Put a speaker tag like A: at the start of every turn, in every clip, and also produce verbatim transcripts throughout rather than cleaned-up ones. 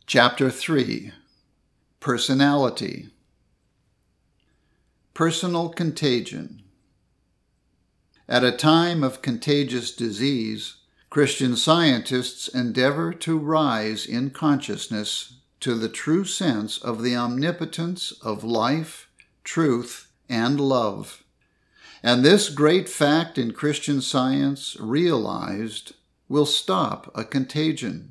A: Chapter three. Personality. Personal contagion. At a time of contagious disease, Christian scientists endeavor to rise in consciousness to the true sense of the omnipotence of life, truth, and love. And this great fact in Christian science, realized, will stop a contagion.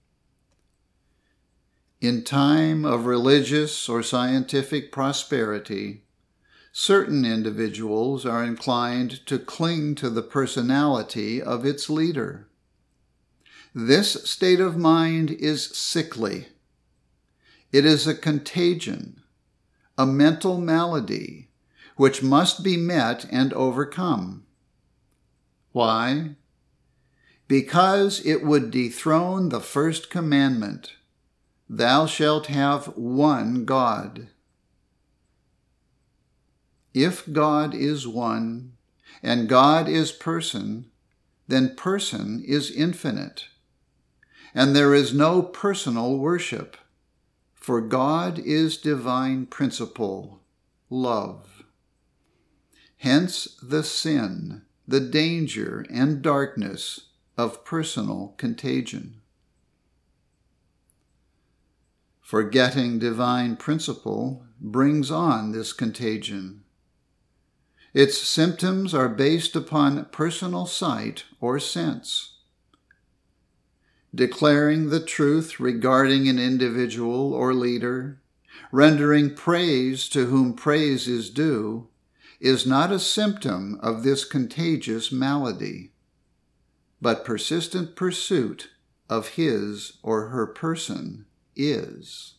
A: In time of religious or scientific prosperity, certain individuals are inclined to cling to the personality of its leader. This state of mind is sickly. It is a contagion, a mental malady, which must be met and overcome. Why? Because it would dethrone the first commandment, "Thou shalt have one God." If God is one, and God is person, then person is infinite. And there is no personal worship, for God is divine principle, love. Hence the sin, the danger, and darkness of personal contagion. Forgetting divine principle brings on this contagion. Its symptoms are based upon personal sight or sense. Declaring the truth regarding an individual or leader, rendering praise to whom praise is due, is not a symptom of this contagious malady, but persistent pursuit of his or her person is.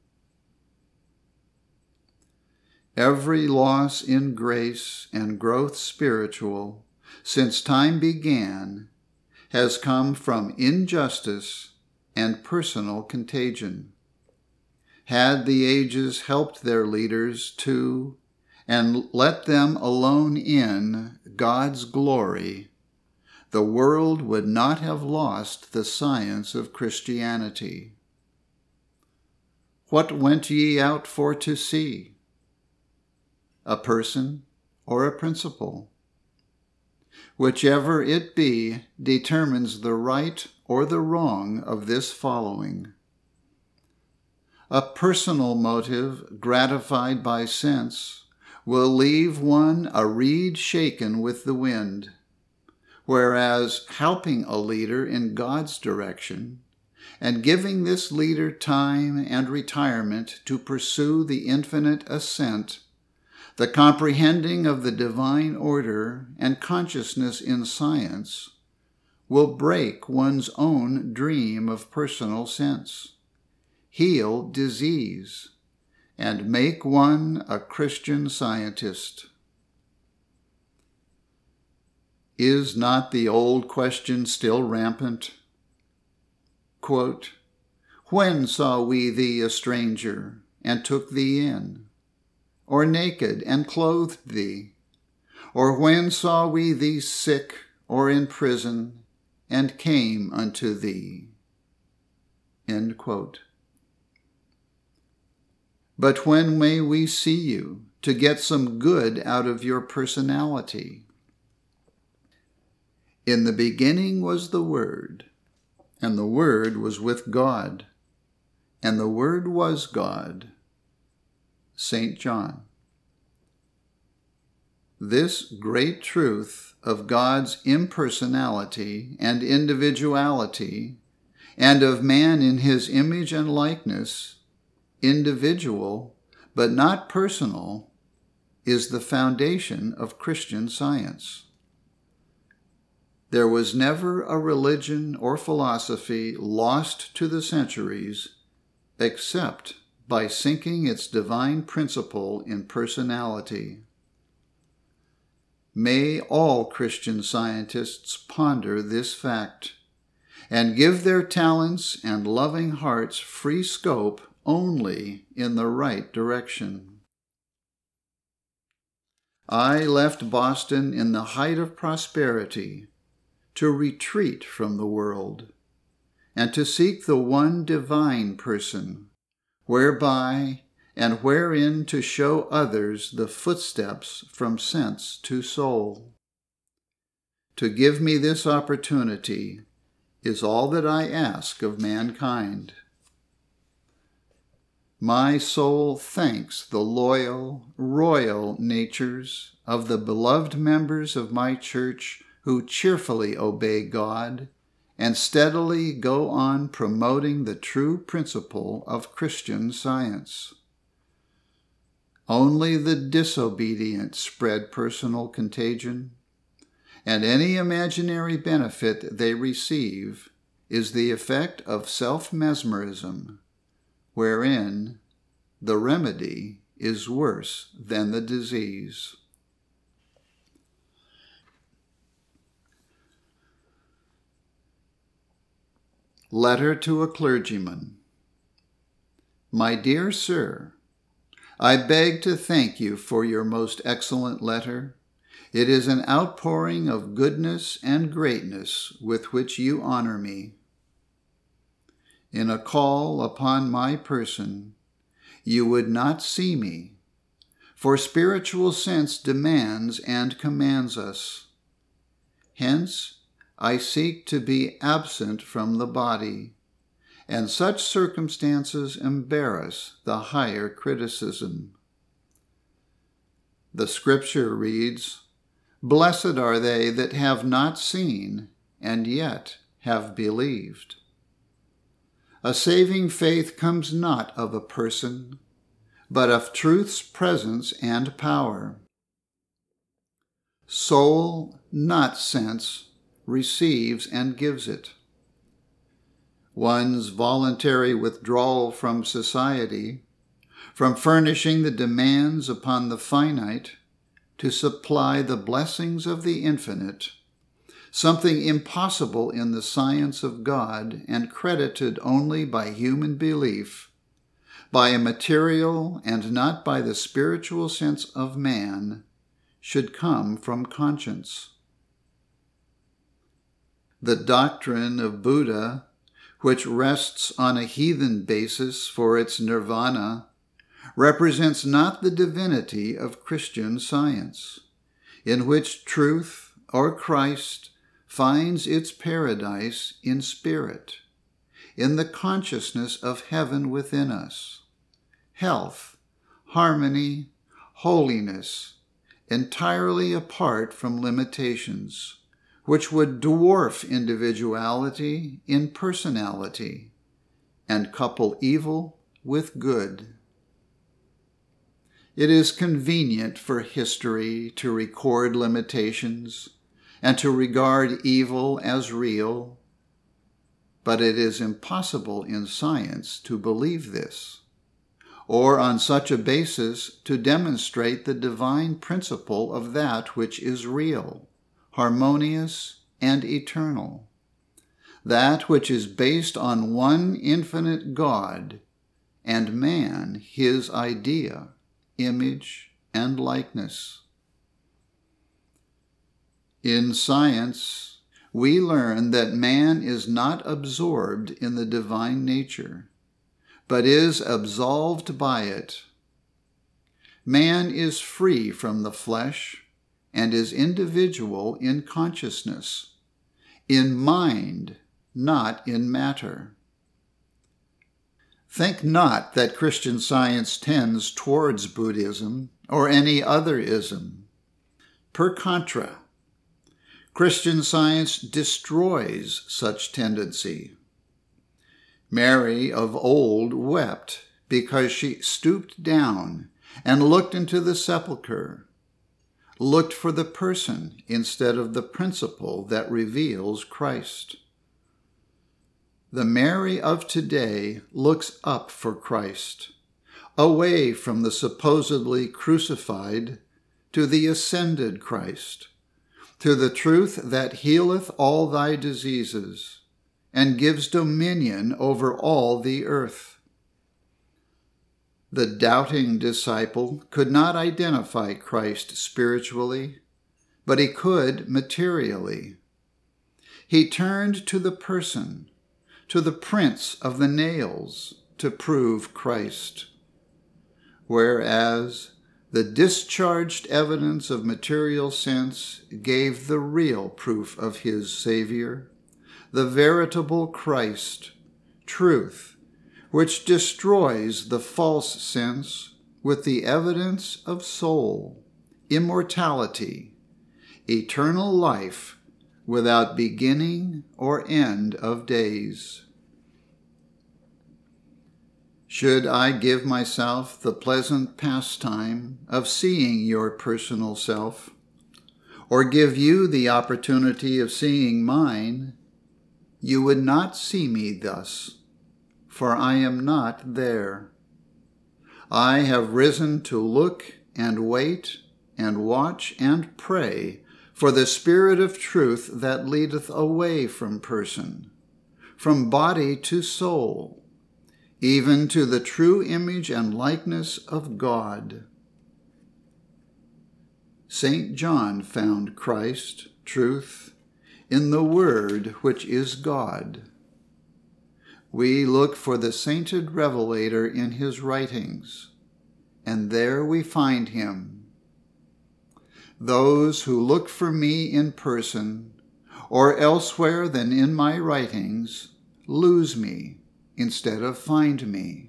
A: Every loss in grace and growth spiritual, since time began, has come from injustice and personal contagion. Had the ages helped their leaders to, and let them alone in, God's glory, the world would not have lost the science of Christianity. What went ye out for to see? A person or a principle? Whichever it be determines the right or the wrong of this following. A personal motive gratified by sense will leave one a reed shaken with the wind, whereas helping a leader in God's direction and giving this leader time and retirement to pursue the infinite ascent, the comprehending of the divine order and consciousness in science, will break one's own dream of personal sense, heal disease, and make one a Christian scientist. Is not the old question still rampant? Quote, "When saw we thee a stranger, and took thee in? Or naked, and clothed thee? Or when saw we thee sick, or in prison, and came unto thee?" End quote. But when may we see you to get some good out of your personality? In the beginning was the Word, and the Word was with God, and the Word was God. Saint John. This great truth of God's impersonality and individuality, and of man in his image and likeness, individual but not personal, is the foundation of Christian science. There was never a religion or philosophy lost to the centuries except by sinking its divine principle in personality. May all Christian scientists ponder this fact and give their talents and loving hearts free scope only in the right direction. I left Boston in the height of prosperity to retreat from the world, and to seek the one divine person, whereby and wherein to show others the footsteps from sense to soul. To give me this opportunity is all that I ask of mankind. My soul thanks the loyal, royal natures of the beloved members of my church who cheerfully obey God and steadily go on promoting the true principle of Christian Science. Only the disobedient spread personal contagion, and any imaginary benefit they receive is the effect of self-mesmerism, wherein the remedy is worse than the disease. Letter to a Clergyman. My dear Sir, I beg to thank you for your most excellent letter. It is an outpouring of goodness and greatness with which you honor me. In a call upon my person, you would not see me, for spiritual sense demands and commands us. Hence, I seek to be absent from the body, and such circumstances embarrass the higher criticism. The scripture reads, "Blessed are they that have not seen, and yet have believed." A saving faith comes not of a person, but of truth's presence and power. Soul, not sense, receives and gives it. One's voluntary withdrawal from society, from furnishing the demands upon the finite to supply the blessings of the infinite, something impossible in the science of God and credited only by human belief, by a material and not by the spiritual sense of man, should come from conscience. The doctrine of Buddha, which rests on a heathen basis for its nirvana, represents not the divinity of Christian Science, in which truth or Christ finds its paradise in spirit, in the consciousness of heaven within us, health, harmony, holiness, entirely apart from limitations, which would dwarf individuality in personality and couple evil with good. It is convenient for history to record limitations and to regard evil as real, but it is impossible in science to believe this, or on such a basis to demonstrate the divine principle of that which is real, harmonious, and eternal, that which is based on one infinite God, and man his idea, image, and likeness. In science, we learn that man is not absorbed in the divine nature, but is absolved by it. Man is free from the flesh and is individual in consciousness, in mind, not in matter. Think not that Christian Science tends towards Buddhism or any other ism. Per contra, Christian Science destroys such tendency. Mary of old wept because she stooped down and looked into the sepulchre, looked for the person instead of the principle that reveals Christ. The Mary of today looks up for Christ, away from the supposedly crucified to the ascended Christ, to the truth that healeth all thy diseases and gives dominion over all the earth. The doubting disciple could not identify Christ spiritually, but he could materially. He turned to the person, to the prints of the nails to prove Christ. Whereas the discharged evidence of material sense gave the real proof of his Savior, the veritable Christ, truth, which destroys the false sense with the evidence of soul, immortality, eternal life without beginning or end of days. Should I give myself the pleasant pastime of seeing your personal self, or give you the opportunity of seeing mine, you would not see me thus, for I am not there. I have risen to look and wait and watch and pray for the Spirit of truth that leadeth away from person, from body to soul, even to the true image and likeness of God. Saint John found Christ, truth, in the Word which is God. We look for the sainted revelator in his writings, and there we find him. Those who look for me in person, or elsewhere than in my writings, lose me instead of find me.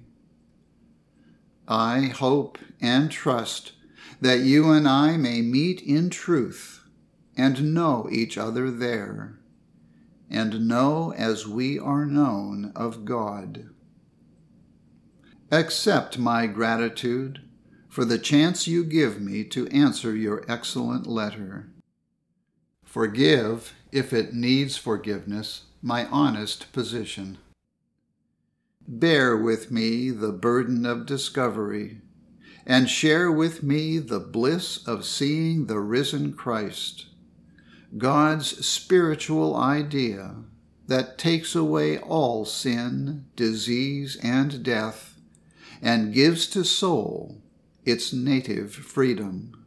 A: I hope and trust that you and I may meet in truth and know each other there, and know as we are known of God. Accept my gratitude for the chance you give me to answer your excellent letter. Forgive, if it needs forgiveness, my honest position. Bear with me the burden of discovery, and share with me the bliss of seeing the risen Christ, God's spiritual idea that takes away all sin, disease, and death, and gives to soul its native freedom.